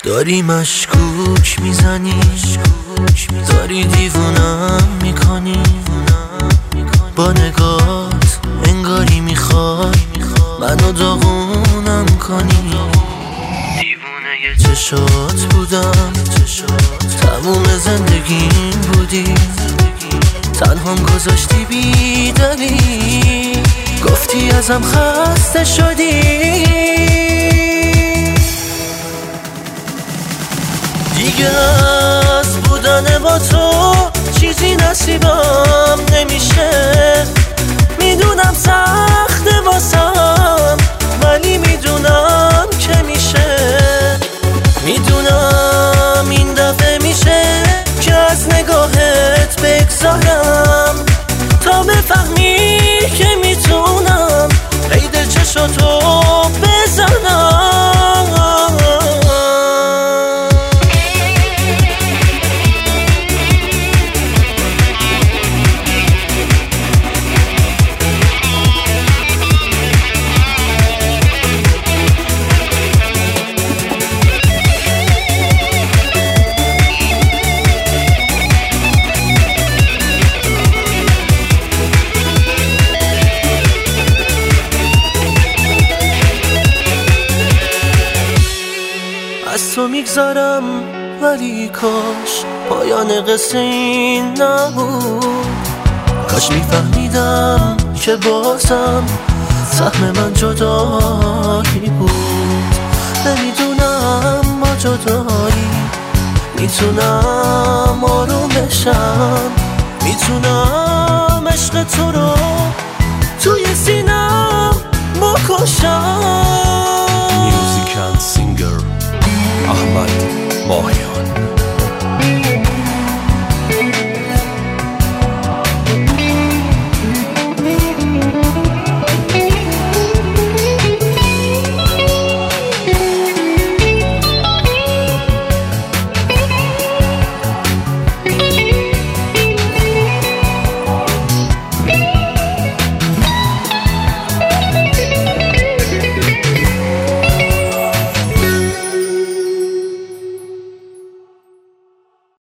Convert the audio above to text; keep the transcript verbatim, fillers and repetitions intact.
داری مشکوک میزنی، داری دیوونم میکنی با نگات، انگاری میخوای منو داغونم کنی. دیوونه چشات بودم، تموم زندگیم بودی، تنهام گذاشتی بی دلیل، گفتی ازم خسته شدی. دیگه از بودن با تو چیزی نصیبم نمیشه. میدونم سخته واسم، ولی میدونم که میشه. میدونم این دفعه میشه که از نگاهت بگذارم، تا بفهمی که میتونم قید چشاتو بزنم. از تو میگذارم ولی کاش پایان قصه این نبود. کاش میفهمیدم که بازم سهم من جدایی بود. نمیدونم ما جدایی میتونم آروم بشم، میتونم عشق تو رو توی سینم بکشم.